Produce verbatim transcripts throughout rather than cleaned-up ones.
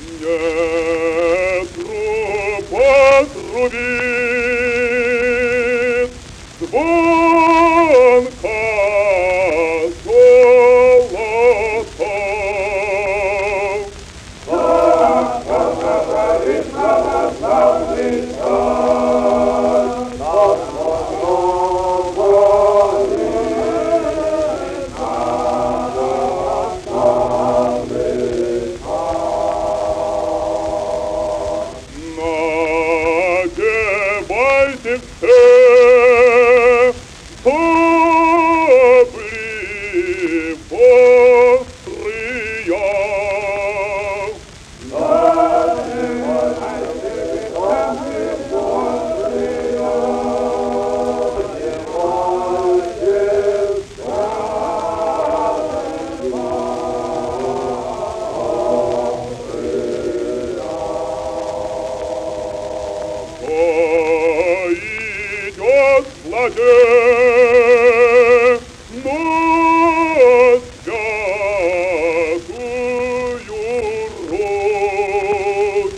Ветру потрубит звонко золото. Так говорит православный царь, над звоном звонит православный царь. Надевайте все сабли острые. Идет злодей на святую Русь.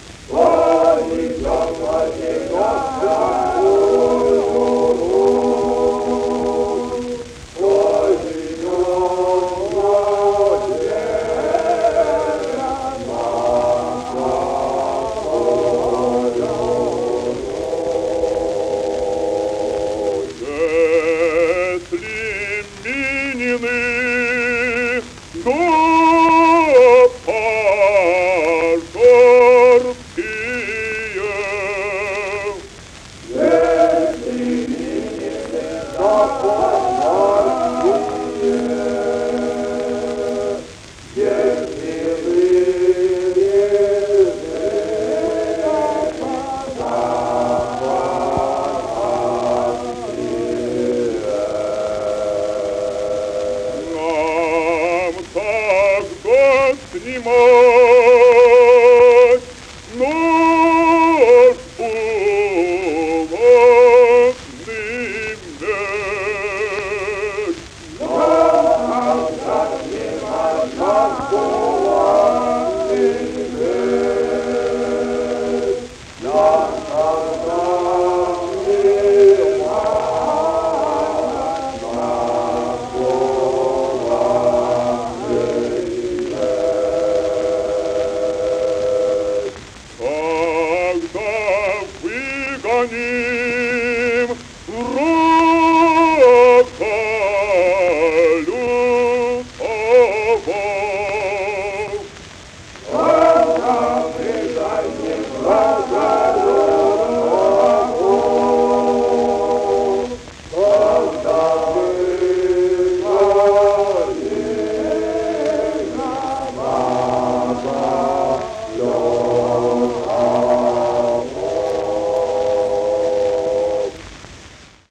Идет злодей на святую Русь. Ой, идет злодей на Если минины до пожарские, нам тогда снимать